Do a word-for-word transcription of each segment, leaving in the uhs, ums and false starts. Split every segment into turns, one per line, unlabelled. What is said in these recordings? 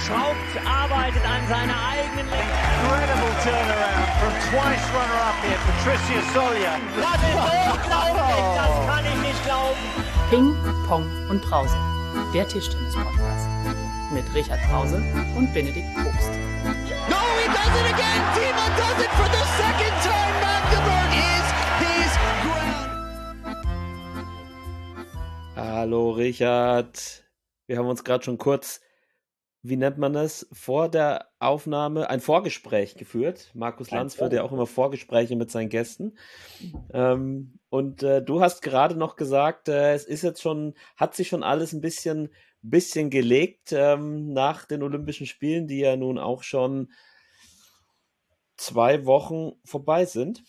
schraubt, arbeitet an seiner eigenen Länge. Incredible turnaround from twice runner-up here, Patricia Solia. Das ist unglaublich, das kann ich nicht glauben.
Ping, Pong und Brause, der Tischtennis-Podcast mit Richard Brause und Benedikt Probst.
No, he does it again! Thiemann does it for the second time! Magdeburg is his ground!
Hallo Richard, wir haben uns gerade schon kurz, wie nennt man das, vor der Aufnahme ein Vorgespräch geführt. Markus Lanz führt ja auch immer Vorgespräche mit seinen Gästen. Ähm, und äh, du hast gerade noch gesagt, äh, es ist jetzt schon, hat sich schon alles ein bisschen, bisschen gelegt ähm, nach den Olympischen Spielen, die ja nun auch schon zwei Wochen vorbei sind.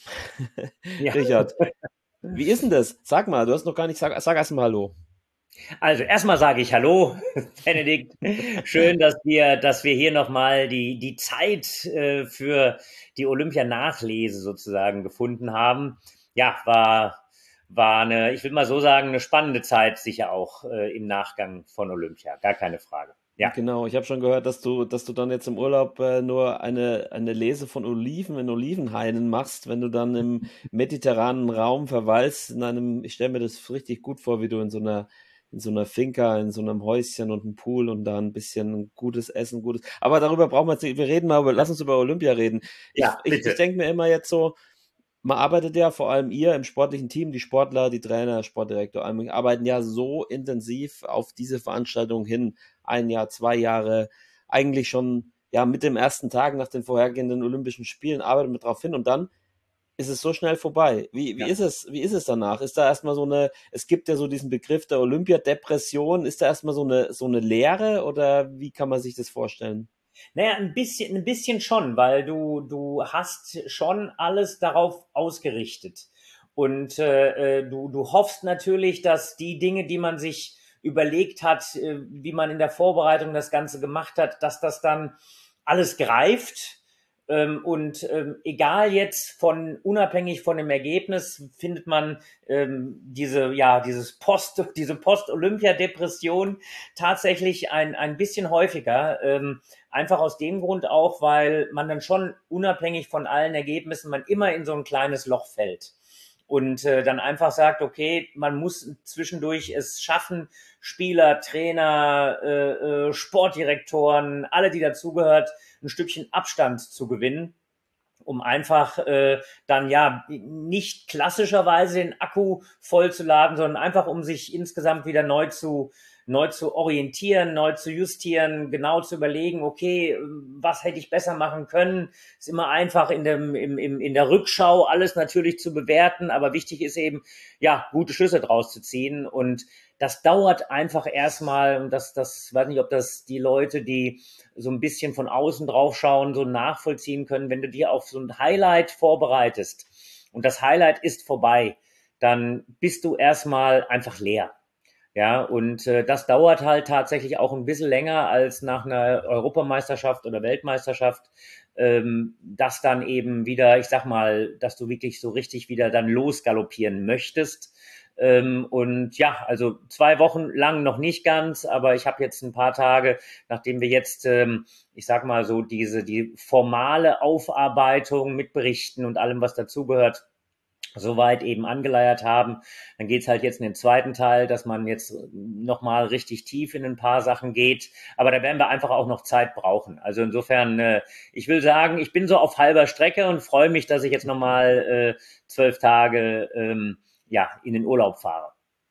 Ja. Richard, wie ist denn das? Sag mal, du hast noch gar nicht, sag, sag erst mal Hallo.
Also erstmal sage ich Hallo, Benedikt. Schön, dass wir, dass wir hier nochmal die, die Zeit äh, für die Olympia-Nachlese sozusagen gefunden haben. Ja, war, war eine, ich will mal so sagen, eine spannende Zeit sicher auch äh, im Nachgang von Olympia. Gar keine Frage. Ja.
Genau, ich habe schon gehört, dass du, dass du dann jetzt im Urlaub äh, nur eine, eine Lese von Oliven in Olivenhainen machst, wenn du dann im mediterranen Raum verweilst, in einem, ich stelle mir das richtig gut vor, wie du in so einer in so einer Finca, in so einem Häuschen und einem Pool und da ein bisschen gutes Essen, gutes. Aber darüber brauchen wir jetzt nicht, wir reden mal über, lass uns über Olympia reden. Ich, ja, ich, ich denke mir immer jetzt so, man arbeitet ja, vor allem ihr im sportlichen Team, die Sportler, die Trainer, Sportdirektor, arbeiten ja so intensiv auf diese Veranstaltung hin, ein Jahr, zwei Jahre, eigentlich schon ja mit dem ersten Tag nach den vorhergehenden Olympischen Spielen arbeitet man drauf hin und dann ist es so schnell vorbei. Wie, wie ja. ist es, wie ist es danach? Ist da erstmal so eine, es gibt ja so diesen Begriff der Olympiadepression, ist da erstmal so eine, so eine Leere oder wie kann man sich das vorstellen?
Naja, ein bisschen, ein bisschen schon, weil du, du hast schon alles darauf ausgerichtet. Und äh, du, du hoffst natürlich, dass die Dinge, die man sich überlegt hat, äh, wie man in der Vorbereitung das Ganze gemacht hat, dass das dann alles greift. Ähm, und ähm, egal jetzt von, unabhängig von dem Ergebnis, findet man ähm, diese, ja, dieses Post, diese Post-Olympia-Depression tatsächlich ein, ein bisschen häufiger. Ähm, einfach aus dem Grund auch, weil man dann schon unabhängig von allen Ergebnissen, man immer in so ein kleines Loch fällt. Und äh, dann einfach sagt, okay, man muss zwischendurch es schaffen, Spieler, Trainer, äh, äh, Sportdirektoren, alle, die dazugehört, ein Stückchen Abstand zu gewinnen, um einfach äh, dann ja nicht klassischerweise den Akku vollzuladen, sondern einfach um sich insgesamt wieder neu zu neu zu orientieren, neu zu justieren, genau zu überlegen, okay, was hätte ich besser machen können? Ist immer einfach in dem im, im, in der Rückschau alles natürlich zu bewerten, aber wichtig ist eben, ja, gute Schlüsse draus zu ziehen und das dauert einfach erstmal und das, das, weiß nicht, ob das die Leute, die so ein bisschen von außen drauf schauen, so nachvollziehen können, wenn du dir auf so ein Highlight vorbereitest und das Highlight ist vorbei, dann bist du erstmal einfach leer. Ja, und äh, das dauert halt tatsächlich auch ein bisschen länger als nach einer Europameisterschaft oder Weltmeisterschaft, ähm, dass dann eben wieder, ich sag mal, dass du wirklich so richtig wieder dann losgaloppieren möchtest. Ähm, und ja, also zwei Wochen lang noch nicht ganz, aber ich habe jetzt ein paar Tage, nachdem wir jetzt, ähm, ich sag mal so, diese die formale Aufarbeitung mit Berichten und allem, was dazugehört, soweit eben angeleiert haben, dann geht's halt jetzt in den zweiten Teil, dass man jetzt nochmal richtig tief in ein paar Sachen geht, aber da werden wir einfach auch noch Zeit brauchen. Also insofern, äh, ich will sagen, ich bin so auf halber Strecke und freue mich, dass ich jetzt nochmal äh, zwölf Tage ähm, ja, in den Urlaub fahre.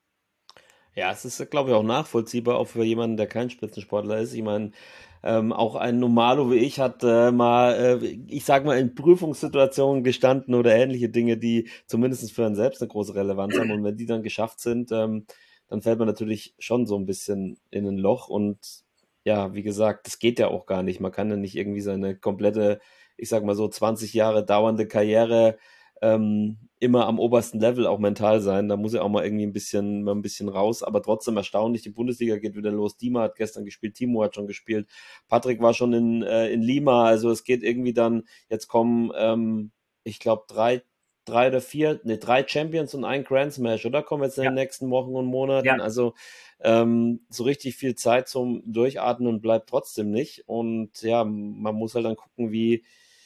Ja, es ist, glaube ich, auch nachvollziehbar, auch für jemanden, der kein Spitzensportler ist. Ich meine, ähm, auch ein Normalo wie ich hat äh, mal, äh, ich sag mal, in Prüfungssituationen gestanden oder ähnliche Dinge, die zumindest für einen selbst eine große Relevanz haben. Und wenn die dann geschafft sind, ähm, dann fällt man natürlich schon so ein bisschen in ein Loch. Und ja, wie gesagt, das geht ja auch gar nicht. Man kann ja nicht irgendwie seine komplette, ich sag mal so, zwanzig Jahre dauernde Karriere ähm, immer am obersten Level auch mental sein. Da muss er auch mal irgendwie ein bisschen, mal ein bisschen raus, aber trotzdem erstaunlich. Die Bundesliga geht wieder los. Dima hat gestern gespielt, Timo hat schon gespielt, Patrick war schon in, äh, in Lima, also es geht irgendwie dann, jetzt kommen, ähm, ich glaube, drei drei oder vier, ne, drei Champions und ein Grand Smash, oder? Kommen jetzt in
Ja.
den nächsten Wochen und Monaten.
Ja.
Also ähm, so richtig viel Zeit zum Durchatmen bleibt trotzdem nicht. Und ja, man muss halt dann gucken, wie,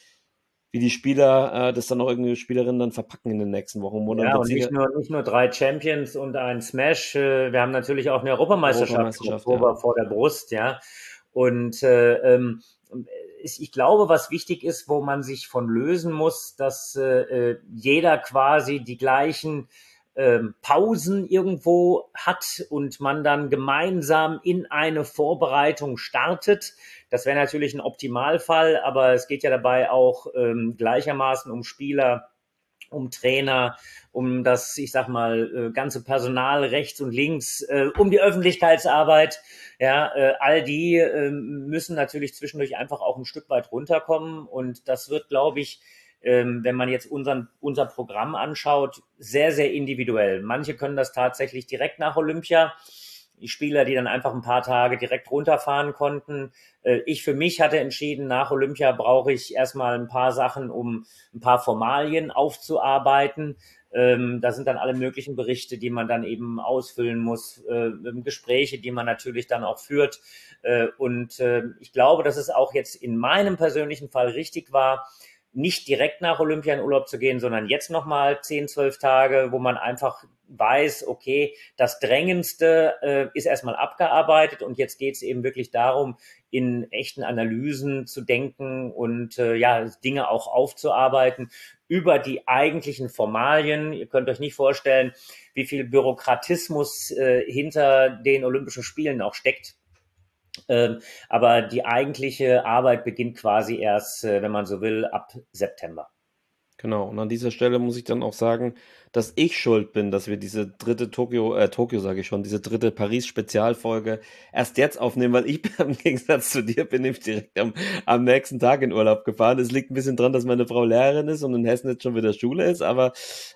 wie die Spieler äh, das dann auch irgendwie Spielerinnen dann verpacken in den nächsten Wochen und Monaten.
Ja,
Wird
und nicht
sicher
nur, nicht nur drei Champions und ein Smash. äh, Wir haben natürlich auch eine Europameisterschaft im
Europameisterschaft,
Oktober
ja.
vor der Brust, ja. Und äh, ähm, ich ich glaube, was wichtig ist, wo man sich von lösen muss, dass äh, äh, jeder quasi die gleichen ähm, Pausen irgendwo hat und man dann gemeinsam in eine Vorbereitung startet. Das wäre natürlich ein Optimalfall, aber es geht ja dabei auch ähm, gleichermaßen um Spieler, um Trainer, um das, ich sag mal, äh, ganze Personal rechts und links, äh, um die Öffentlichkeitsarbeit. Ja, äh, all die äh, müssen natürlich zwischendurch einfach auch ein Stück weit runterkommen. Und das wird, glaube ich, ähm, wenn man jetzt unseren, unser Programm anschaut, sehr, sehr individuell. Manche können das tatsächlich direkt nach Olympia. Die Spieler, die dann einfach ein paar Tage direkt runterfahren konnten. Äh, Ich für mich hatte entschieden, nach Olympia brauche ich erstmal ein paar Sachen, um ein paar Formalien aufzuarbeiten. Ähm, Da sind dann alle möglichen Berichte, die man dann eben ausfüllen muss, äh, Gespräche, die man natürlich dann auch führt. Äh, Und äh, ich glaube, dass es auch jetzt in meinem persönlichen Fall richtig war, nicht direkt nach Olympia in Urlaub zu gehen, sondern jetzt nochmal zehn, zwölf Tage, wo man einfach weiß, okay, das Drängendste äh, ist erstmal abgearbeitet und jetzt geht es eben wirklich darum, in echten Analysen zu denken und äh, ja, Dinge auch aufzuarbeiten über die eigentlichen Formalien. Ihr könnt euch nicht vorstellen, wie viel Bürokratismus äh, hinter den Olympischen Spielen auch steckt. Ähm, aber die eigentliche Arbeit beginnt quasi erst, äh, wenn man so will, ab September.
Genau, und an dieser Stelle muss ich dann auch sagen, dass ich schuld bin, dass wir diese dritte Tokio, äh, Tokio sage ich schon, diese dritte Paris-Spezialfolge erst jetzt aufnehmen, weil ich im Gegensatz zu dir bin ich direkt am, am nächsten Tag in Urlaub gefahren. Es liegt ein bisschen dran, dass meine Frau Lehrerin ist und in Hessen jetzt schon wieder Schule ist, aber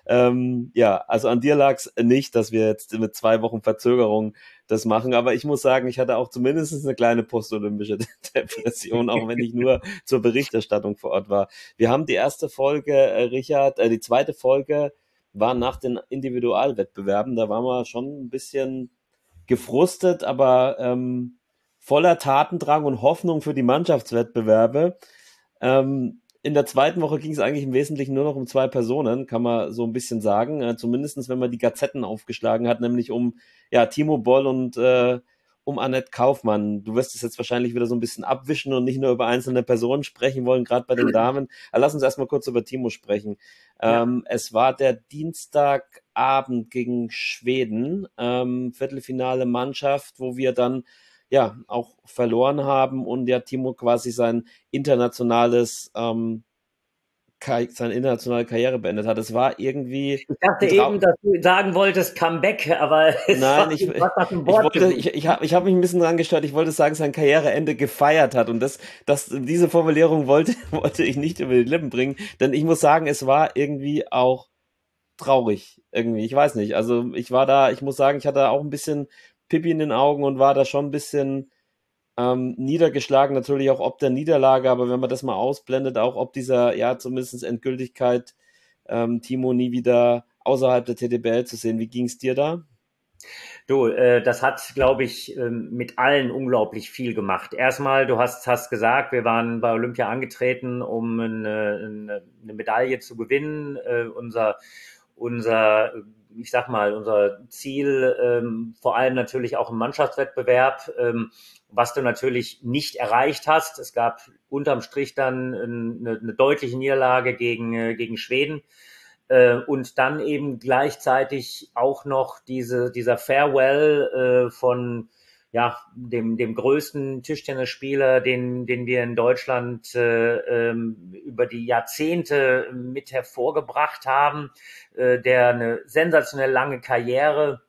ähm, ja, also an dir lag es nicht, dass wir jetzt mit zwei Wochen Verzögerung das machen, aber ich muss sagen, ich hatte auch zumindest eine kleine postolympische Depression, auch wenn ich nur zur Berichterstattung vor Ort war. Wir haben die erste Folge, äh, Richard, äh, die zweite Folge war nach den Individualwettbewerben, da waren wir schon ein bisschen gefrustet, aber ähm, voller Tatendrang und Hoffnung für die Mannschaftswettbewerbe. Ähm, in der zweiten Woche ging es eigentlich im Wesentlichen nur noch um zwei Personen, kann man so ein bisschen sagen, äh, zumindest wenn man die Gazetten aufgeschlagen hat, nämlich um ja, Timo Boll und äh, um Annette Kaufmann. Du wirst es jetzt wahrscheinlich wieder so ein bisschen abwischen und nicht nur über einzelne Personen sprechen wollen, gerade bei den Damen. Aber lass uns erstmal kurz über Timo sprechen.
Ja.
Ähm, es war der Dienstagabend gegen Schweden, ähm, Viertelfinale Mannschaft, wo wir dann ja auch verloren haben und ja Timo quasi sein internationales ähm, seine internationale Karriere beendet hat. Es war irgendwie.
Ich dachte eben, dass du sagen wolltest Comeback, aber es
Nein,
war
ich, ich,
was nach dem
ich
Wort
wollte,
gesucht.
ich, ich habe ich hab mich ein bisschen dran gestört. Ich wollte sagen, sein Karriereende gefeiert hat. Und das, das, diese Formulierung wollte, wollte ich nicht über die Lippen bringen. Denn ich muss sagen, es war irgendwie auch traurig. Irgendwie. Ich weiß nicht. Also ich war da, ich muss sagen, ich hatte auch ein bisschen Pipi in den Augen und war da schon ein bisschen ähm, niedergeschlagen, natürlich auch ob der Niederlage, aber wenn man das mal ausblendet, auch ob dieser, ja, zumindest Endgültigkeit, ähm, Timo nie wieder außerhalb der T D B L zu sehen. Wie ging es dir da?
Du, äh, das hat, glaube ich, ähm, mit allen unglaublich viel gemacht. Erstmal, du hast, hast gesagt, wir waren bei Olympia angetreten, um eine, eine Medaille zu gewinnen. Äh, unser, unser, ich sag mal, unser Ziel, ähm, vor allem natürlich auch im Mannschaftswettbewerb, ähm, was du natürlich nicht erreicht hast. Es gab unterm Strich dann eine, eine deutliche Niederlage gegen, äh, gegen Schweden. Und dann eben gleichzeitig auch noch diese, dieser Farewell äh, von ja, dem, dem größten Tischtennisspieler, den, den wir in Deutschland äh, ähm, über die Jahrzehnte mit hervorgebracht haben, äh, der eine sensationell lange Karriere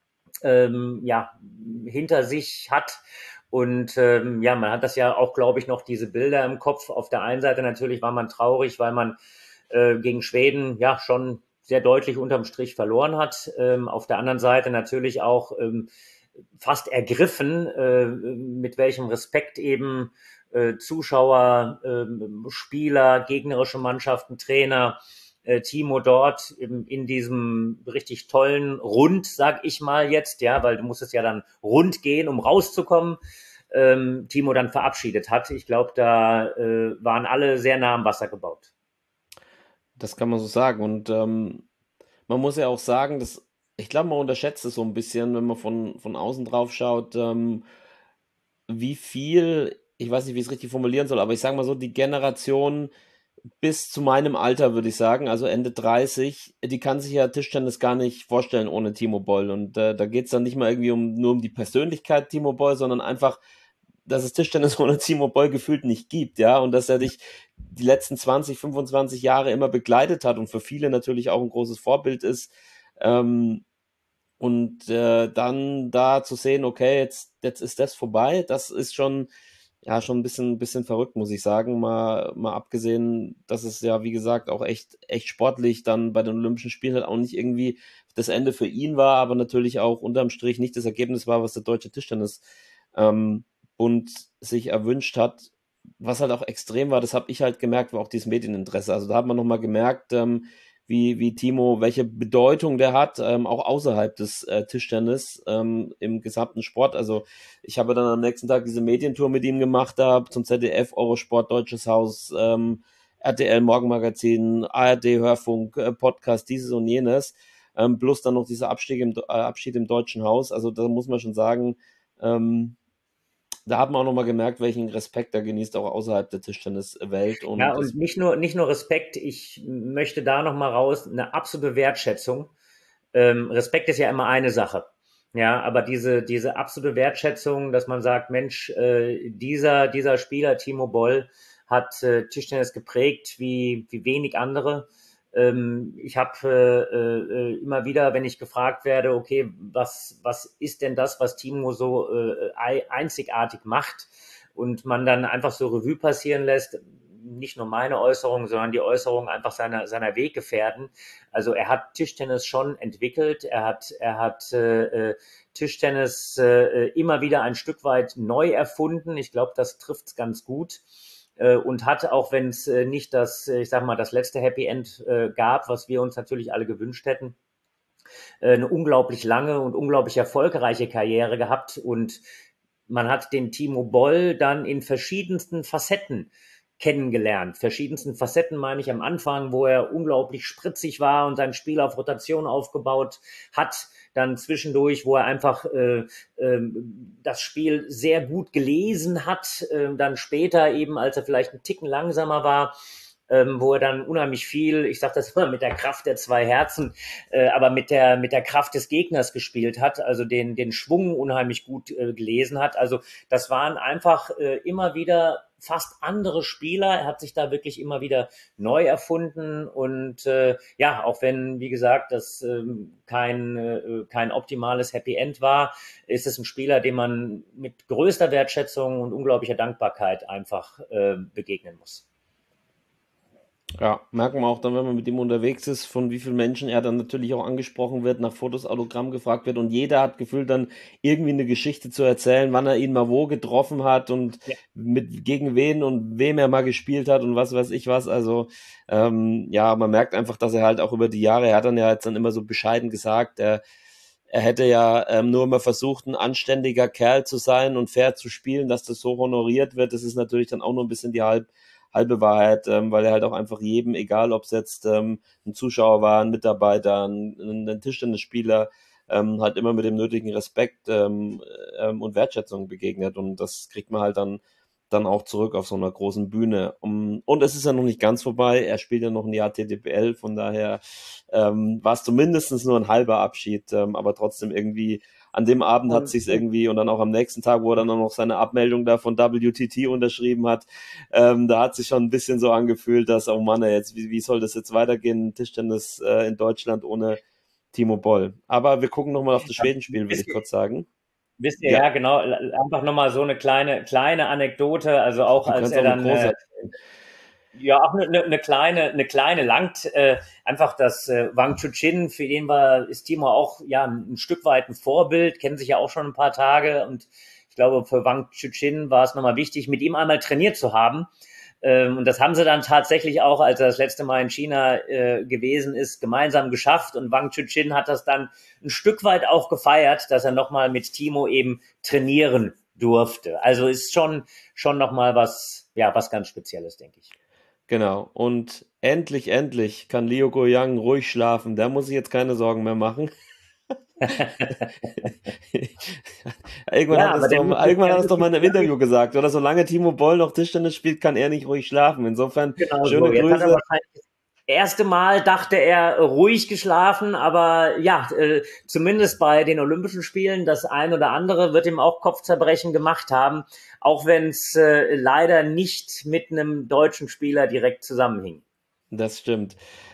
ähm, ja, hinter sich hat. Und ähm, ja, man hat das ja auch, glaube ich, noch diese Bilder im Kopf. Auf der einen Seite natürlich war man traurig, weil man gegen Schweden ja schon sehr deutlich unterm Strich verloren hat. Ähm, auf der anderen Seite natürlich auch ähm, fast ergriffen, äh, mit welchem Respekt eben äh, Zuschauer, äh, Spieler, gegnerische Mannschaften, Trainer äh, Timo dort in, in diesem richtig tollen Rund, sag ich mal jetzt, ja, weil du musstest ja dann rund gehen, um rauszukommen, ähm, Timo dann verabschiedet hat. Ich glaube, da äh, waren alle sehr nah am Wasser gebaut.
Das kann man so sagen. Und ähm, man muss ja auch sagen, dass ich glaube, man unterschätzt es so ein bisschen, wenn man von, von außen drauf schaut, ähm, wie viel, ich weiß nicht, wie ich es richtig formulieren soll, aber ich sage mal so, die Generation bis zu meinem Alter, würde ich sagen, also Ende dreißig, die kann sich ja Tischtennis gar nicht vorstellen ohne Timo Boll. Und äh, da geht es dann nicht mal irgendwie um, nur um die Persönlichkeit Timo Boll, sondern einfach, dass es Tischtennis ohne Timo Boll gefühlt nicht gibt, ja, und dass er dich die letzten zwanzig, fünfundzwanzig Jahre immer begleitet hat und für viele natürlich auch ein großes Vorbild ist. Ähm, und äh, dann da zu sehen, okay, jetzt, jetzt ist das vorbei, das ist schon, ja, schon ein bisschen, bisschen verrückt, muss ich sagen. Mal, mal abgesehen, dass es ja, wie gesagt, auch echt, echt sportlich dann bei den Olympischen Spielen halt auch nicht irgendwie das Ende für ihn war, aber natürlich auch unterm Strich nicht das Ergebnis war, was der Deutsche Tischtennis ähm, Bund sich erwünscht hat. Was halt auch extrem war, das habe ich halt gemerkt, war auch dieses Medieninteresse. Also da hat man nochmal gemerkt, ähm, wie, wie Timo, welche Bedeutung der hat, ähm, auch außerhalb des äh, Tischtennis ähm, im gesamten Sport. Also ich habe dann am nächsten Tag diese Medientour mit ihm gemacht, da zum Z D F, Eurosport, Deutsches Haus, ähm, R T L Morgenmagazin, A R D Hörfunk, äh, Podcast, dieses und jenes, ähm, plus dann noch dieser Abstieg im, äh, Abschied im Deutschen Haus. Also da muss man schon sagen, ähm, da hat man auch nochmal gemerkt, welchen Respekt er genießt, auch außerhalb der Tischtenniswelt. Und
ja, und nicht nur, nicht nur Respekt, ich möchte da nochmal raus, eine absolute Wertschätzung. Ähm, Respekt ist ja immer eine Sache. Ja, aber diese, diese absolute Wertschätzung, dass man sagt, Mensch, äh, dieser, dieser Spieler, Timo Boll, hat äh, Tischtennis geprägt wie, wie wenig andere. Ähm, ich habe äh, äh, immer wieder, wenn ich gefragt werde, okay, was, was ist denn das, was Timo so äh, einzigartig macht? Und man dann einfach so Revue passieren lässt, nicht nur meine Äußerung, sondern die Äußerung einfach seiner, seiner Weggefährten. Also er hat Tischtennis schon entwickelt, er hat, er hat äh, Tischtennis äh, immer wieder ein Stück weit neu erfunden. Ich glaube, das trifft es ganz gut. Und hat, auch wenn es nicht das, ich sag mal, das letzte Happy End äh, gab, was wir uns natürlich alle gewünscht hätten, äh, eine unglaublich lange und unglaublich erfolgreiche Karriere gehabt. Und man hat den Timo Boll dann in verschiedensten Facetten kennengelernt. Verschiedensten Facetten meine ich am Anfang, wo er unglaublich spritzig war und sein Spiel auf Rotation aufgebaut hat. Dann zwischendurch, wo er einfach äh, äh, das Spiel sehr gut gelesen hat. Äh, dann später eben, als er vielleicht einen Ticken langsamer war, ähm, wo er dann unheimlich viel, ich sage das immer, mit der Kraft der zwei Herzen, äh, aber mit der mit der Kraft des Gegners gespielt hat, also den den Schwung unheimlich gut äh, gelesen hat. Also das waren einfach äh, immer wieder fast andere Spieler. Er hat sich da wirklich immer wieder neu erfunden und äh, ja, auch wenn, wie gesagt, das ähm, kein, äh, kein optimales Happy End war, ist es ein Spieler, dem man mit größter Wertschätzung und unglaublicher Dankbarkeit einfach äh, begegnen muss.
Ja, merken wir auch dann, wenn man mit ihm unterwegs ist, von wie vielen Menschen er dann natürlich auch angesprochen wird, nach Fotos, Autogramm gefragt wird und jeder hat gefühlt dann irgendwie eine Geschichte zu erzählen, wann er ihn mal wo getroffen hat und ja. mit gegen wen und wem er mal gespielt hat und was weiß ich was. Also ähm, ja, man merkt einfach, dass er halt auch über die Jahre, er hat dann ja jetzt dann immer so bescheiden gesagt, er, er hätte ja ähm, nur immer versucht, ein anständiger Kerl zu sein und fair zu spielen, dass das so honoriert wird. Das ist natürlich dann auch nur ein bisschen die halb halbe Wahrheit, ähm, weil er halt auch einfach jedem, egal ob es jetzt ähm, ein Zuschauer war, ein Mitarbeiter, ein, ein Tischtennisspieler, ähm, halt immer mit dem nötigen Respekt ähm, ähm, und Wertschätzung begegnet und das kriegt man halt dann dann auch zurück auf so einer großen Bühne. Um, und es ist ja noch nicht ganz vorbei, er spielt ja noch ein Jahr T T P L, von daher ähm, war es zumindest nur ein halber Abschied, ähm, aber trotzdem irgendwie an dem Abend hat sich's irgendwie und dann auch am nächsten Tag, wo er dann auch noch seine Abmeldung da von W T T unterschrieben hat, ähm, da hat sich schon ein bisschen so angefühlt, dass, oh Mann, jetzt, wie, wie soll das jetzt weitergehen, Tischtennis äh, in Deutschland ohne Timo Boll. Aber wir gucken nochmal auf das Schwedenspiel, würde ich kurz sagen.
Wisst ihr, ja, ja genau, einfach nochmal so eine kleine, kleine Anekdote, also auch du als er dann, äh, ja, auch eine, eine kleine, eine kleine langt, äh, einfach das äh, Wang Chuchin, für den war, ist Timo auch, ja, ein, ein Stück weit ein Vorbild, kennen sich ja auch schon ein paar Tage und ich glaube, für Wang Chuchin war es nochmal wichtig, mit ihm einmal trainiert zu haben, Ähm, und das haben sie dann tatsächlich auch, als er das letzte Mal in China äh, gewesen ist, gemeinsam geschafft. Und Wang Chuqin hat das dann ein Stück weit auch gefeiert, dass er nochmal mit Timo eben trainieren durfte. Also ist schon, schon nochmal was, ja, was ganz Spezielles, denke ich.
Genau. Und endlich, endlich kann Liu Guoyang ruhig schlafen. Da muss ich jetzt keine Sorgen mehr machen. irgendwann
Ja,
hat
aber
es
der
doch,
muss
irgendwann
der
hat es
muss
doch mal in einem
jetzt,
Interview gesagt, oder solange Timo Boll noch Tischtennis spielt, kann er nicht ruhig schlafen. Insofern
genau
schöne
so. Jetzt hat er
Grüße.
wahrscheinlich das erste Mal, dachte er, ruhig geschlafen, aber ja, äh, zumindest bei den Olympischen Spielen, das ein oder andere wird ihm auch Kopfzerbrechen gemacht haben, auch wenn es äh, leider nicht mit einem deutschen Spieler direkt zusammenhing.
Das stimmt.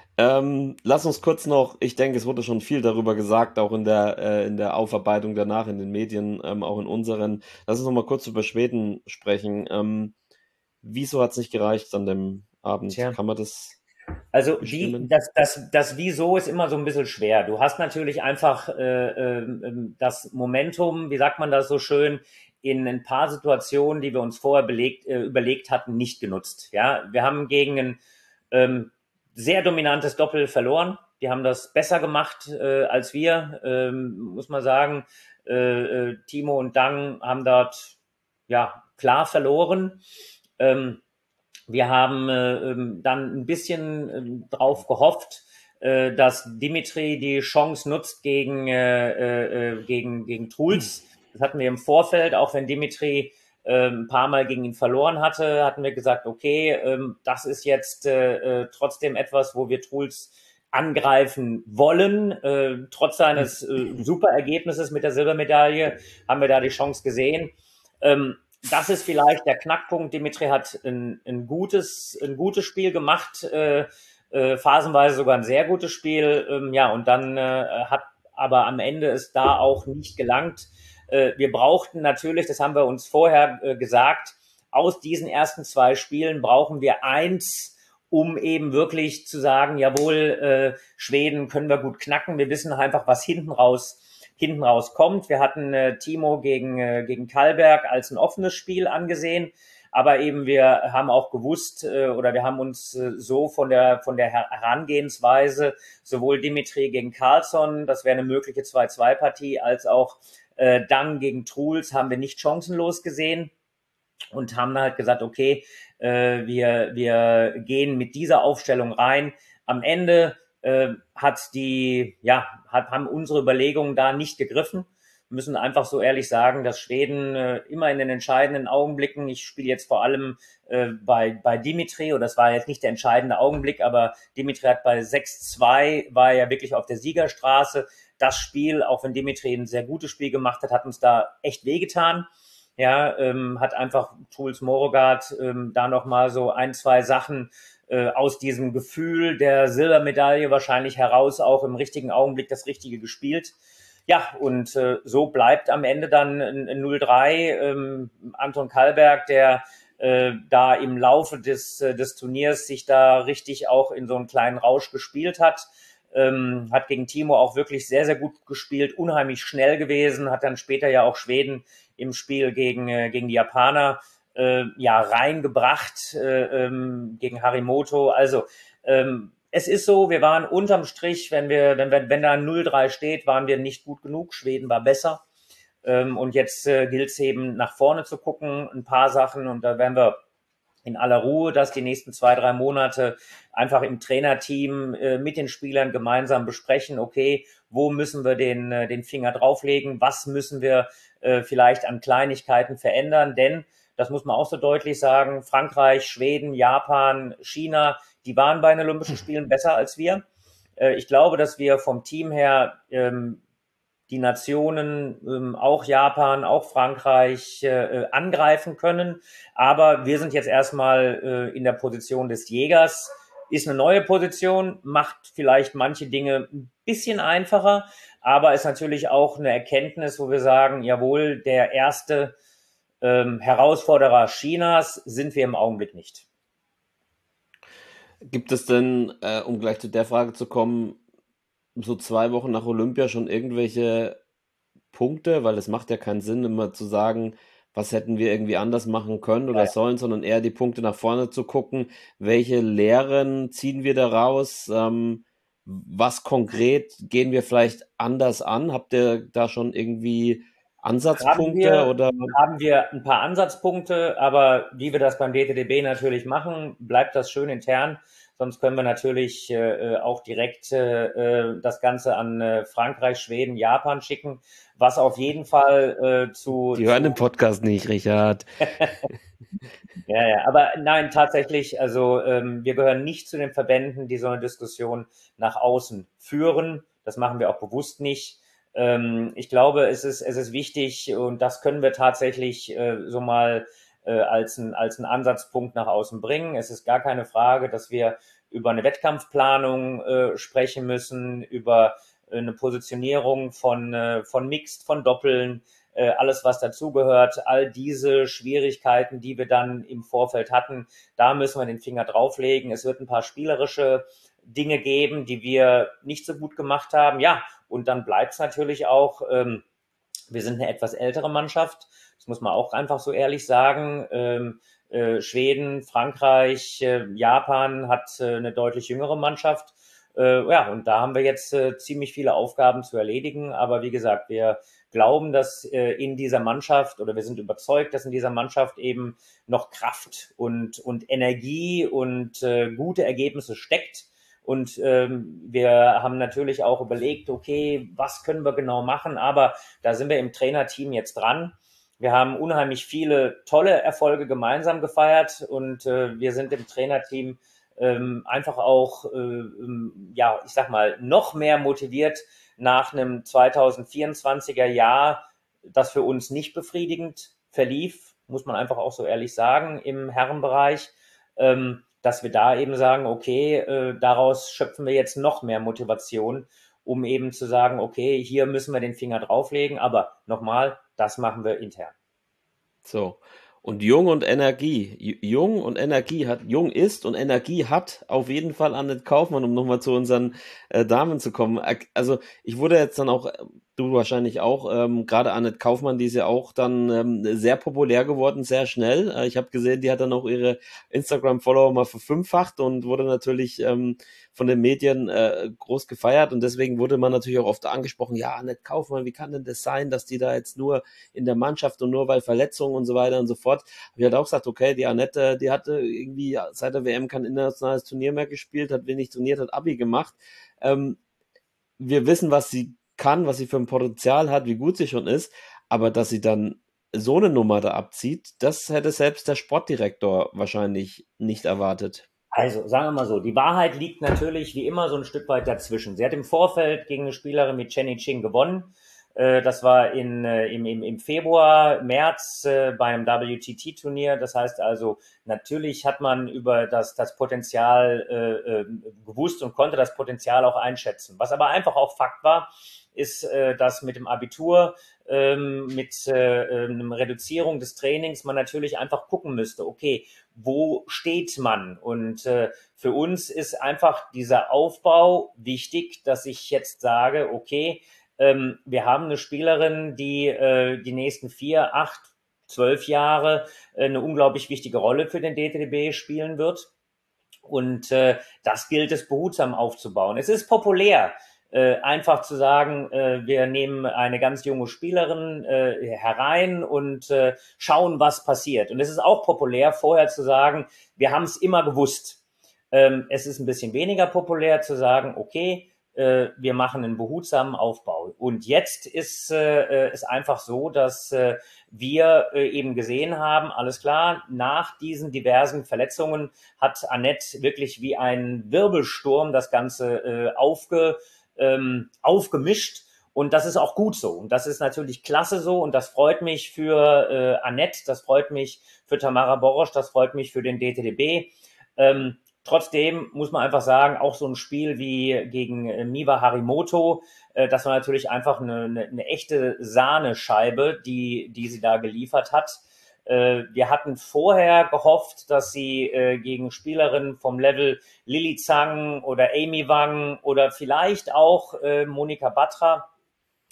Ähm, lass uns kurz noch, ich denke, es wurde schon viel darüber gesagt, auch in der, äh, in der Aufarbeitung danach in den Medien, ähm, auch in unseren. Lass uns noch mal kurz über Schweden sprechen. Ähm, wieso hat es nicht gereicht an dem Abend?
Tja.
Kann man das
Also die,
bestimmen?
das, das, das Wieso ist immer so ein bisschen schwer. Du hast natürlich einfach äh, ähm, das Momentum, wie sagt man das so schön, in ein paar Situationen, die wir uns vorher belegt, äh, überlegt hatten, nicht genutzt. Ja, wir haben gegen ein ähm, sehr dominantes Doppel verloren. Die haben das besser gemacht äh, als wir, ähm, muss man sagen. Äh, äh, Timo und Dang haben dort ja klar verloren. Ähm, wir haben äh, ähm, dann ein bisschen äh, drauf gehofft, äh, dass Dimitri die Chance nutzt gegen, äh, äh, gegen, gegen Truls. Das hatten wir im Vorfeld, auch wenn Dimitri äh, ein paar Mal gegen ihn verloren hatte, hatten wir gesagt, okay, ähm, das ist jetzt äh, äh, trotzdem etwas, wo wir Truls angreifen wollen. Äh, trotz seines äh, super Ergebnisses mit der Silbermedaille haben wir da die Chance gesehen. Ähm, das ist vielleicht der Knackpunkt. Dimitri hat ein, ein, gutes, ein gutes Spiel gemacht, äh, äh, phasenweise sogar ein sehr gutes Spiel. Ähm, ja, und dann äh, hat aber am Ende es da auch nicht gelangt. Äh, wir brauchten natürlich, das haben wir uns vorher äh, gesagt, aus diesen ersten zwei Spielen brauchen wir eins, um eben wirklich zu sagen, jawohl, äh, Schweden können wir gut knacken. Wir wissen einfach, was hinten raus hinten raus kommt. Wir hatten äh, Timo gegen, äh, gegen Kallberg als ein offenes Spiel angesehen, aber eben wir haben auch gewusst äh, oder wir haben uns äh, so von der, von der Herangehensweise sowohl Dimitri gegen Carlsson, das wäre eine mögliche zwei zwei Partie, als auch äh, Dang gegen Truls haben wir nicht chancenlos gesehen und haben halt gesagt, okay, äh, wir, wir gehen mit dieser Aufstellung rein. Am Ende äh, hat die, ja, hat, haben unsere Überlegungen da nicht gegriffen. Wir müssen einfach so ehrlich sagen, dass Schweden äh, immer in den entscheidenden Augenblicken, ich spiele jetzt vor allem äh, bei, bei Dimitri, und das war jetzt nicht der entscheidende Augenblick, aber Dimitri hat bei sechs zwei, war ja wirklich auf der Siegerstraße. Das Spiel, auch wenn Dimitri ein sehr gutes Spiel gemacht hat, hat uns da echt wehgetan. Ja, ähm, hat einfach Truls Morogard ähm, da nochmal so ein, zwei Sachen äh, aus diesem Gefühl der Silbermedaille wahrscheinlich heraus auch im richtigen Augenblick das Richtige gespielt. Ja, und äh, so bleibt am Ende dann ein null drei. Ähm, Anton Kallberg, der äh, da im Laufe des, äh, des Turniers sich da richtig auch in so einen kleinen Rausch gespielt hat. Ähm, hat gegen Timo auch wirklich sehr, sehr gut gespielt, unheimlich schnell gewesen, hat dann später ja auch Schweden im Spiel gegen, äh, gegen die Japaner äh, ja reingebracht, äh, ähm, gegen Harimoto. Also ähm, es ist so, wir waren unterm Strich, wenn wir, wenn, wenn, wenn da null drei steht, waren wir nicht gut genug. Schweden war besser. Ähm, und jetzt äh, gilt es eben nach vorne zu gucken, ein paar Sachen, und da werden wir in aller Ruhe das die nächsten zwei, drei Monate einfach im Trainerteam äh, mit den Spielern gemeinsam besprechen. Okay, wo müssen wir den, äh, den Finger drauflegen? Was müssen wir äh, vielleicht an Kleinigkeiten verändern? Denn, das muss man auch so deutlich sagen, Frankreich, Schweden, Japan, China, die waren bei den Olympischen Spielen besser als wir. Äh, ich glaube, dass wir vom Team her ähm, die Nationen, ähm, auch Japan, auch Frankreich äh, angreifen können. Aber wir sind jetzt erstmal äh, in der Position des Jägers. Ist eine neue Position, macht vielleicht manche Dinge ein bisschen einfacher, aber ist natürlich auch eine Erkenntnis, wo wir sagen, jawohl, der erste ähm, Herausforderer Chinas sind wir im Augenblick nicht.
Gibt es denn, äh, um gleich zu der Frage zu kommen, so zwei Wochen nach Olympia schon irgendwelche Punkte, weil es macht ja keinen Sinn, immer zu sagen, was hätten wir irgendwie anders machen können oder
Ja, ja.
sollen, sondern eher die Punkte nach vorne zu gucken, welche Lehren ziehen wir da raus, ähm, was konkret gehen wir vielleicht anders an? Habt ihr da schon irgendwie
Haben
Ansatzpunkte
wir,
oder?
haben wir ein paar Ansatzpunkte, aber wie wir das beim D T D B natürlich machen, bleibt das schön intern. Sonst können wir natürlich äh, auch direkt äh, das Ganze an äh, Frankreich, Schweden, Japan schicken, was auf jeden Fall äh, zu,
Die hören
zu
den Podcast nicht, Richard.
ja, ja, aber nein, tatsächlich, also ähm, wir gehören nicht zu den Verbänden, die so eine Diskussion nach außen führen. Das machen wir auch bewusst nicht. Ähm, ich glaube, es ist, es ist wichtig und das können wir tatsächlich äh, so mal äh, als, ein, als einen Ansatzpunkt nach außen bringen. Es ist gar keine Frage, dass wir über eine Wettkampfplanung äh, sprechen müssen, über eine Positionierung von, äh, von Mixed, von Doppeln, äh, alles, was dazugehört, all diese Schwierigkeiten, die wir dann im Vorfeld hatten, da müssen wir den Finger drauflegen. Es wird ein paar spielerische Dinge geben, die wir nicht so gut gemacht haben. Ja, und dann bleibt es natürlich auch, ähm, wir sind eine etwas ältere Mannschaft, das muss man auch einfach so ehrlich sagen. Ähm, äh, Schweden, Frankreich, äh, Japan hat äh, eine deutlich jüngere Mannschaft. Äh, ja, und da haben wir jetzt äh, ziemlich viele Aufgaben zu erledigen. Aber wie gesagt, wir glauben, dass äh, in dieser Mannschaft oder wir sind überzeugt, dass in dieser Mannschaft eben noch Kraft und, und Energie und äh, gute Ergebnisse steckt. Und ähm, wir haben natürlich auch überlegt, okay, was können wir genau machen? Aber da sind wir im Trainerteam jetzt dran. Wir haben unheimlich viele tolle Erfolge gemeinsam gefeiert und äh, wir sind im Trainerteam ähm, einfach auch, äh, ja, ich sag mal, noch mehr motiviert nach einem zwanzig vierundzwanziger Jahr, das für uns nicht befriedigend verlief, muss man einfach auch so ehrlich sagen, im Herrenbereich, ähm, dass wir da eben sagen, okay, äh, daraus schöpfen wir jetzt noch mehr Motivation, um eben zu sagen, okay, hier müssen wir den Finger drauflegen, aber nochmal, das machen wir intern.
So. Und Jung und Energie. J- Jung und Energie hat, Jung ist und Energie hat auf jeden Fall Annette Kaufmann, um nochmal zu unseren äh, Damen zu kommen. Ak- Also ich wurde jetzt dann auch, äh, du wahrscheinlich auch, ähm, gerade Annette Kaufmann, die ist ja auch dann ähm, sehr populär geworden, sehr schnell. Äh, ich habe gesehen, die hat dann auch ihre Instagram-Follower mal verfünffacht und wurde natürlich ähm, von den Medien äh, groß gefeiert und deswegen wurde man natürlich auch oft angesprochen, ja, Annette Kaufmann, wie kann denn das sein, dass die da jetzt nur in der Mannschaft und nur weil Verletzungen und so weiter und so fort. Hab ich halt auch gesagt, okay, die Annette, die hatte irgendwie seit der W M kein internationales Turnier mehr gespielt, hat wenig trainiert, hat Abi gemacht. Ähm, wir wissen, was sie kann, was sie für ein Potenzial hat, wie gut sie schon ist, aber dass sie dann so eine Nummer da abzieht, das hätte selbst der Sportdirektor wahrscheinlich nicht erwartet.
Also, sagen wir mal so, die Wahrheit liegt natürlich wie immer so ein Stück weit dazwischen. Sie hat im Vorfeld gegen eine Spielerin mit Jenny Ching gewonnen. Äh, Das war in, äh, im, im, im Februar, März äh, bei einem W T T-Turnier. Das heißt also, natürlich hat man über das, das Potenzial äh, äh, gewusst und konnte das Potenzial auch einschätzen. Was aber einfach auch Fakt war, ist, äh, dass mit dem Abitur, ähm, mit äh, einer Reduzierung des Trainings man natürlich einfach gucken müsste, okay, wo steht man? Und äh, für uns ist einfach dieser Aufbau wichtig, dass ich jetzt sage, okay, ähm, wir haben eine Spielerin, die äh, die nächsten vier, acht, zwölf Jahre äh, eine unglaublich wichtige Rolle für den D T D B spielen wird. Und äh, das gilt es behutsam aufzubauen. Es ist populär, äh, einfach zu sagen, äh, wir nehmen eine ganz junge Spielerin äh, herein und äh, schauen, was passiert. Und es ist auch populär, vorher zu sagen, wir haben es immer gewusst. Ähm, es ist ein bisschen weniger populär zu sagen, okay, äh, wir machen einen behutsamen Aufbau. Und jetzt ist äh, es einfach so, dass äh, wir äh, eben gesehen haben, alles klar, nach diesen diversen Verletzungen hat Annette wirklich wie ein Wirbelsturm das Ganze äh, aufge, ähm, aufgemischt. Und das ist auch gut so. Und das ist natürlich klasse so. Und das freut mich für äh, Annette, das freut mich für Tamara Borosch, das freut mich für den D T D B. Ähm, Trotzdem muss man einfach sagen, auch so ein Spiel wie gegen äh, Miwa Harimoto, äh, das war natürlich einfach eine, eine, eine echte Sahnescheibe, die, die sie da geliefert hat. Äh, wir hatten vorher gehofft, dass sie äh, gegen Spielerinnen vom Level Lili Zhang oder Amy Wang oder vielleicht auch äh, Monika Batra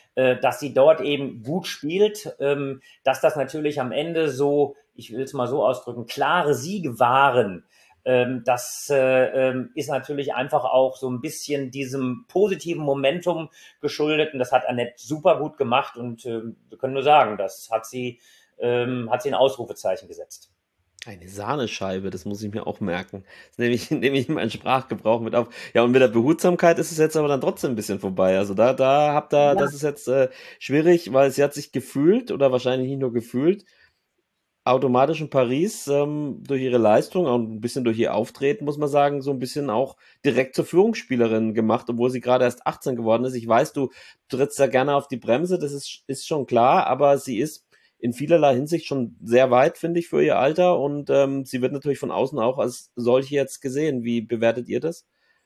äh, dass sie dort eben gut spielt, ähm, dass das natürlich am Ende so, ich will es mal so ausdrücken, klare Siege waren. Ähm, das äh, ähm, ist natürlich einfach auch so ein bisschen diesem positiven Momentum geschuldet und das hat Anett super gut gemacht und äh, wir können nur sagen, das hat sie, ähm, hat sie ein Ausrufezeichen gesetzt.
Eine Sahnescheibe, das muss ich mir auch merken. Das nehme ich, nehme ich in meinen Sprachgebrauch mit auf. Ja, und mit der Behutsamkeit ist es jetzt aber dann trotzdem ein bisschen vorbei. Also da, da habt ihr,
Ja.
das ist jetzt äh, schwierig, weil sie hat sich gefühlt, oder wahrscheinlich nicht nur gefühlt, automatisch in Paris ähm, durch ihre Leistung und ein bisschen durch ihr Auftreten, muss man sagen, so ein bisschen auch direkt zur Führungsspielerin gemacht, obwohl sie gerade erst achtzehn geworden ist. Ich weiß, du trittst da gerne auf die Bremse, das ist, ist schon klar, aber sie ist in vielerlei Hinsicht schon sehr weit, finde ich, für ihr Alter und ähm, sie wird natürlich von außen auch als solche jetzt gesehen. Wie bewertet ihr das?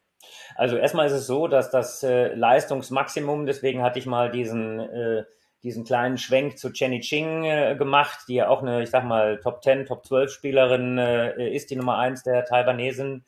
Also erstmal ist es so, dass das äh, Leistungsmaximum, deswegen hatte ich mal diesen äh, diesen kleinen Schwenk zu Jenny Ching äh, gemacht, die ja auch eine, ich sag mal, Top zehn, Top zwölf Spielerin äh, ist, die Nummer eins der Taiwanesin.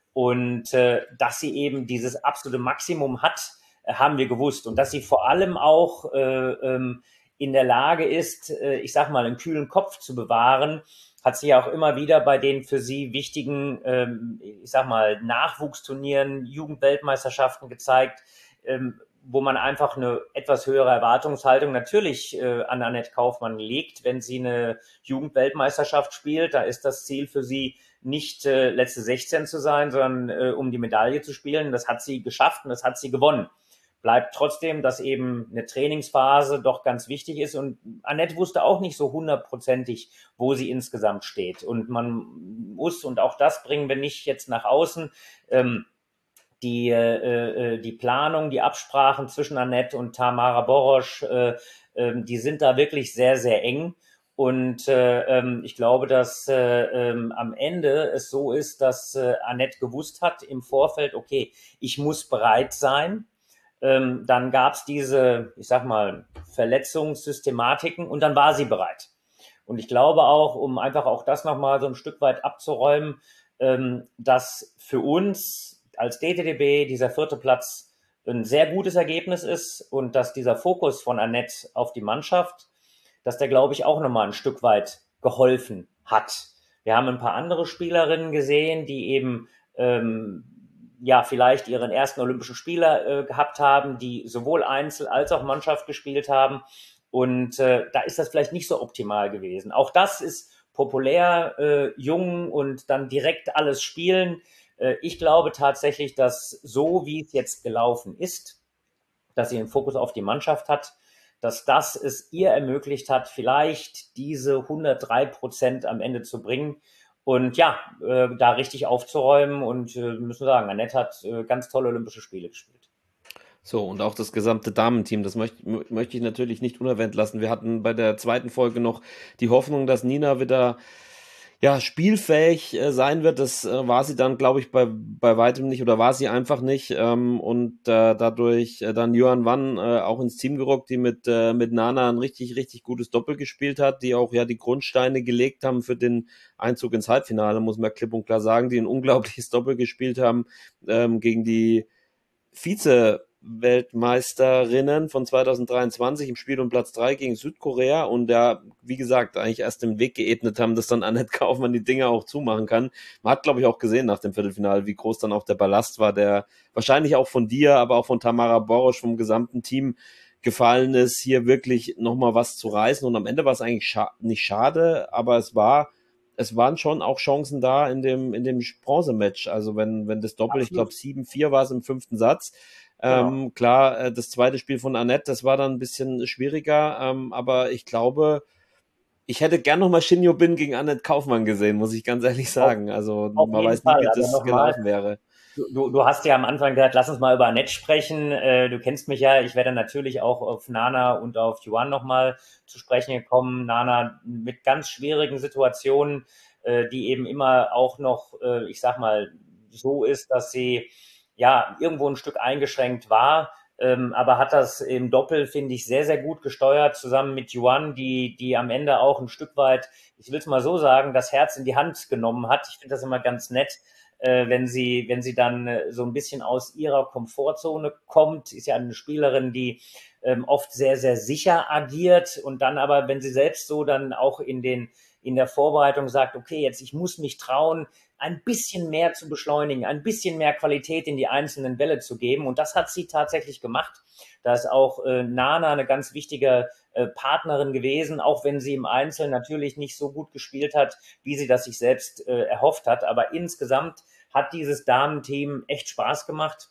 Und äh, dass sie eben dieses absolute Maximum hat, äh, haben wir gewusst. Und dass sie vor allem auch äh, ähm, in der Lage ist, äh, ich sag mal, einen kühlen Kopf zu bewahren, hat sie ja auch immer wieder bei den für sie wichtigen, ähm, ich sag mal, Nachwuchsturnieren, Jugendweltmeisterschaften gezeigt, ähm, wo man einfach eine etwas höhere Erwartungshaltung natürlich äh, an Anett Kaufmann legt, wenn sie eine Jugendweltmeisterschaft spielt. Da ist das Ziel für sie nicht äh, letzte sechzehn zu sein, sondern äh, um die Medaille zu spielen. Das hat sie geschafft und das hat sie gewonnen. Bleibt trotzdem, dass eben eine Trainingsphase doch ganz wichtig ist. Und Anett wusste auch nicht so hundertprozentig, wo sie insgesamt steht. Und man muss, und auch das bringen wir nicht jetzt nach außen, ähm, die, äh, die Planung, die Absprachen zwischen Anett und Tamara Borosch, äh, äh, die sind da wirklich sehr, sehr eng. Und äh, ich glaube, dass äh, äh, am Ende es so ist, dass äh, Anett gewusst hat im Vorfeld, okay, ich muss bereit sein. Ähm, dann gab es diese, ich sag mal, Verletzungssystematiken und dann war sie bereit. Und ich glaube auch, um einfach auch das nochmal so ein Stück weit abzuräumen, ähm, dass für uns als D T D B dieser vierte Platz ein sehr gutes Ergebnis ist und dass dieser Fokus von Anett auf die Mannschaft, dass der, glaube ich, auch nochmal ein Stück weit geholfen hat. Wir haben ein paar andere Spielerinnen gesehen, die eben ähm, ja vielleicht ihren ersten Olympischen Spieler äh, gehabt haben, die sowohl Einzel als auch Mannschaft gespielt haben. Und äh, da ist das vielleicht nicht so optimal gewesen. Auch das ist populär, äh, jung und dann direkt alles spielen. Äh, ich glaube tatsächlich, dass so wie es jetzt gelaufen ist, dass sie den Fokus auf die Mannschaft hat, dass das es ihr ermöglicht hat, vielleicht diese hundertdrei Prozent am Ende zu bringen und ja, äh, da richtig aufzuräumen. Und äh, müssen sagen, Anett hat äh, ganz tolle Olympische Spiele gespielt.
So, und auch das gesamte Damenteam, das möchte, möchte ich natürlich nicht unerwähnt lassen. Wir hatten bei der zweiten Folge noch die Hoffnung, dass Nina wieder ja, spielfähig äh, sein wird. Das äh, war sie dann, glaube ich, bei, bei weitem nicht oder war sie einfach nicht. Ähm, und äh, dadurch äh, dann Yuan Wan äh, auch ins Team gerückt, die mit, äh, mit Nana ein richtig, richtig gutes Doppel gespielt hat, die auch ja die Grundsteine gelegt haben für den Einzug ins Halbfinale, muss man klipp und klar sagen, die ein unglaubliches Doppel gespielt haben ähm, gegen die Vize- Weltmeisterinnen von zwanzig dreiundzwanzig im Spiel um Platz drei gegen Südkorea und da, wie gesagt, eigentlich erst den Weg geebnet haben, dass dann Anett Kaufmann die Dinger auch zumachen kann. Man hat, glaube ich, auch gesehen nach dem Viertelfinale, wie groß dann auch der Ballast war, der wahrscheinlich auch von dir, aber auch von Tamara Borosch, vom gesamten Team gefallen ist, hier wirklich nochmal was zu reißen und am Ende war es eigentlich scha- nicht schade, aber es war es waren schon auch Chancen da in dem, in dem Bronzematch, also wenn, wenn das Doppel, ich glaube sieben vier war es im fünften Satz. Genau. Ähm, klar, äh, das zweite Spiel von Anett, das war dann ein bisschen schwieriger, ähm, aber ich glaube, ich hätte gern nochmal Shin Yo-bin gegen Anett Kaufmann gesehen, muss ich ganz ehrlich sagen. Also
Auf
man
jeden
weiß nie,
Fall.
wie
Also
das
noch
gelaufen
mal,
wäre.
Du, du hast ja am Anfang gesagt, lass uns mal über Anett sprechen. Äh, du kennst mich ja, ich werde natürlich auch auf Nana und auf Yuan nochmal zu sprechen gekommen. Nana mit ganz schwierigen Situationen, äh, die eben immer auch noch, äh, ich sag mal, so ist, dass sie ja irgendwo ein Stück eingeschränkt war. Ähm, aber hat das im Doppel, finde ich, sehr, sehr gut gesteuert, zusammen mit Yuan, die, die am Ende auch ein Stück weit, ich will es mal so sagen, das Herz in die Hand genommen hat. Ich finde das immer ganz nett, äh, wenn sie, wenn sie dann äh, so ein bisschen aus ihrer Komfortzone kommt. Ist ja eine Spielerin, die ähm, oft sehr, sehr sicher agiert und dann aber, wenn sie selbst so dann auch in den, in der Vorbereitung sagt, okay, jetzt ich muss mich trauen, ein bisschen mehr zu beschleunigen, ein bisschen mehr Qualität in die einzelnen Bälle zu geben. Und das hat sie tatsächlich gemacht. Da ist auch äh, Nana eine ganz wichtige äh, Partnerin gewesen, auch wenn sie im Einzel natürlich nicht so gut gespielt hat, wie sie das sich selbst äh, erhofft hat. Aber insgesamt hat dieses Damenteam echt Spaß gemacht.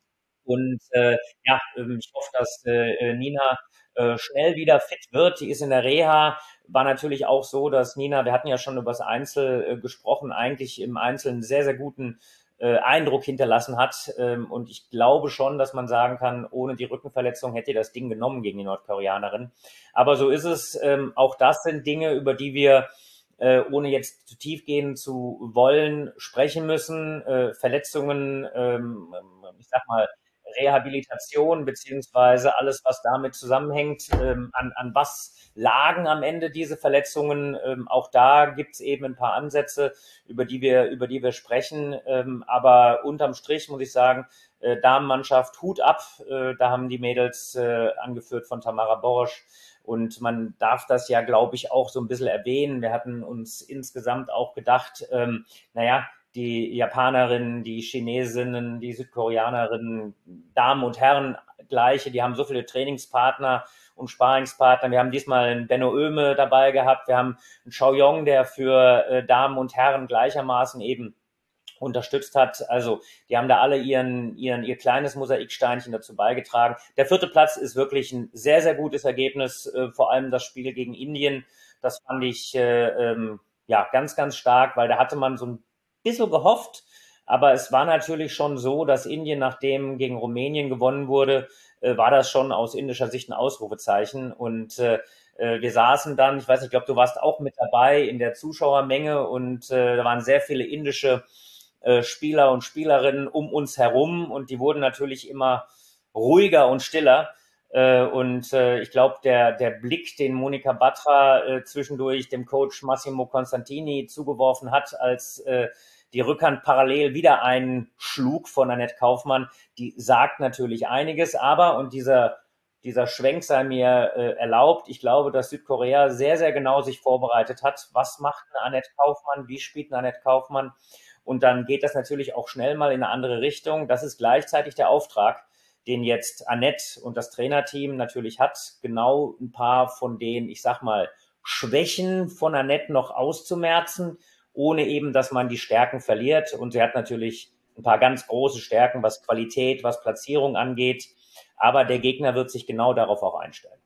Und äh, ja, ähm, ich hoffe, dass äh, Nina äh, schnell wieder fit wird. Die ist in der Reha. War natürlich auch so, dass Nina, wir hatten ja schon über das Einzel äh, gesprochen, eigentlich im Einzel einen sehr, sehr guten äh, Eindruck hinterlassen hat. Ähm, und ich glaube schon, dass man sagen kann, ohne die Rückenverletzung hätte das Ding genommen gegen die Nordkoreanerin. Aber so ist es. Ähm, auch das sind Dinge, über die wir äh, ohne jetzt zu tief gehen zu wollen, sprechen müssen. Äh, Verletzungen, ähm, ich sag mal, Rehabilitation beziehungsweise alles, was damit zusammenhängt, ähm, an, an was lagen am Ende diese Verletzungen. Ähm, auch da gibt's eben ein paar Ansätze, über die wir, über die wir sprechen. Ähm, aber unterm Strich muss ich sagen, äh, Damenmannschaft, Hut ab. Äh, da haben die Mädels äh, angeführt von Tamara Borosch. Und man darf das ja, glaube ich, auch so ein bisschen erwähnen. Wir hatten uns insgesamt auch gedacht, ähm, naja, die Japanerinnen, die Chinesinnen, die Südkoreanerinnen, Damen und Herren gleiche, die haben so viele Trainingspartner und Sparingspartner. Wir haben diesmal einen Benno Oehme dabei gehabt, wir haben einen Xiaoyong, der für äh, Damen und Herren gleichermaßen eben unterstützt hat. Also die haben da alle ihren, ihren, ihr kleines Mosaiksteinchen dazu beigetragen. Der vierte Platz ist wirklich ein sehr, sehr gutes Ergebnis, äh, vor allem das Spiel gegen Indien. Das fand ich äh, ähm, ja ganz, ganz stark, weil da hatte man so ein bisschen gehofft, aber es war natürlich schon so, dass Indien, nachdem gegen Rumänien gewonnen wurde, äh, war das schon aus indischer Sicht ein Ausrufezeichen. Und äh, wir saßen dann, ich weiß nicht, ich glaube, du warst auch mit dabei in der Zuschauermenge und äh, da waren sehr viele indische äh, Spieler und Spielerinnen um uns herum und die wurden natürlich immer ruhiger und stiller. Äh, und äh, ich glaube, der, der Blick, den Monika Batra äh, zwischendurch dem Coach Massimo Constantini zugeworfen hat, als äh, die Rückhand parallel wieder einschlug von Annette Kaufmann, die sagt natürlich einiges, aber, und dieser, dieser Schwenk sei mir äh, erlaubt, ich glaube, dass Südkorea sehr, sehr genau sich vorbereitet hat. Was macht eine Annette Kaufmann? Wie spielt eine Annette Kaufmann? Und dann geht das natürlich auch schnell mal in eine andere Richtung. Das ist gleichzeitig der Auftrag, den jetzt Annette und das Trainerteam natürlich hat, genau ein paar von den, ich sag mal, Schwächen von Annette noch auszumerzen, ohne eben, dass man die Stärken verliert. Und sie hat natürlich ein paar ganz große Stärken, was Qualität, was Platzierung angeht. Aber der Gegner wird sich genau darauf auch einstellen.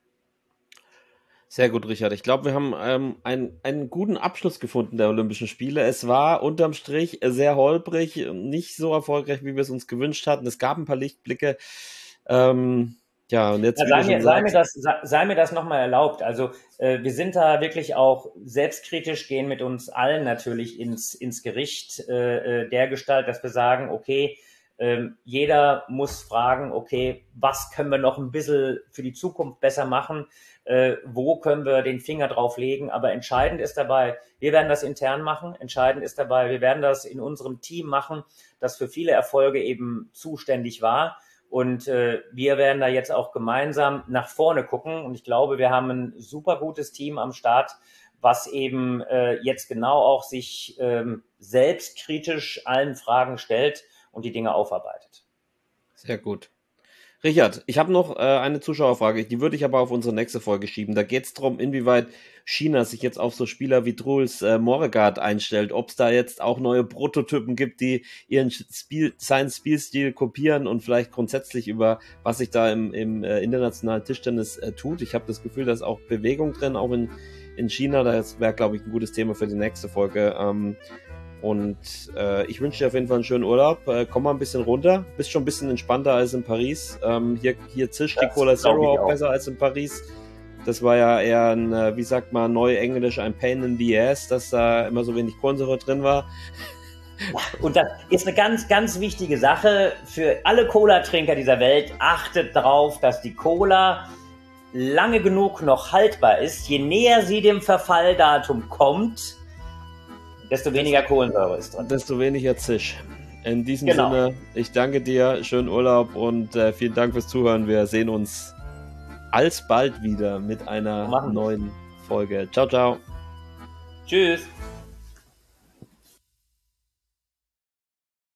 Sehr gut, Richard. Ich glaube, wir haben ähm, einen, einen guten Abschluss gefunden der Olympischen Spiele. Es war unterm Strich sehr holprig, nicht so erfolgreich, wie wir es uns gewünscht hatten. Es gab ein paar Lichtblicke. Ähm, ja, und jetzt
ja, sei, mir, sei, mir das, sei, sei mir das nochmal erlaubt. Also äh, wir sind da wirklich auch selbstkritisch, gehen mit uns allen natürlich ins, ins Gericht äh, der Gestalt, dass wir sagen, okay, äh, jeder muss fragen, okay, was können wir noch ein bisschen für die Zukunft besser machen? Äh, wo können wir den Finger drauf legen? Aber entscheidend ist dabei, wir werden das intern machen. Entscheidend ist dabei, wir werden das in unserem Team machen, das für viele Erfolge eben zuständig war. Und äh, wir werden da jetzt auch gemeinsam nach vorne gucken. Und ich glaube, wir haben ein super gutes Team am Start, was eben äh, jetzt genau auch sich ähm, selbstkritisch allen Fragen stellt und die Dinge aufarbeitet.
Sehr gut. Richard, ich habe noch äh, eine Zuschauerfrage, die würde ich aber auf unsere nächste Folge schieben. Da geht es darum, inwieweit China sich jetzt auf so Spieler wie Truls äh, Moregard einstellt, ob es da jetzt auch neue Prototypen gibt, die ihren Spiel, seinen Spielstil kopieren und vielleicht grundsätzlich über, was sich da im, im äh, internationalen Tischtennis äh, tut. Ich habe das Gefühl, da ist auch Bewegung drin, auch in, in China. Das wäre, glaube ich, ein gutes Thema für die nächste Folge. Ähm, Und äh, ich wünsche dir auf jeden Fall einen schönen Urlaub. Äh, komm mal ein bisschen runter. Bist schon ein bisschen entspannter als in Paris. Ähm, hier, hier zischt die Cola Zero auch, auch besser als in Paris. Das war ja eher ein, äh, wie sagt man, Neuenglisch, ein Pain in the Ass, dass da immer so wenig Kohlensäure drin war.
Und das ist eine ganz, ganz wichtige Sache für alle Cola-Trinker dieser Welt. Achtet darauf, dass die Cola lange genug noch haltbar ist. Je näher sie dem Verfalldatum kommt, desto weniger Kohlensäure ist drin.
Desto weniger Zisch. In diesem
Genau.
Sinne, ich danke dir, schönen Urlaub und äh, vielen Dank fürs Zuhören. Wir sehen uns alsbald wieder mit einer
Machen wir.
neuen Folge. Ciao, ciao.
Tschüss.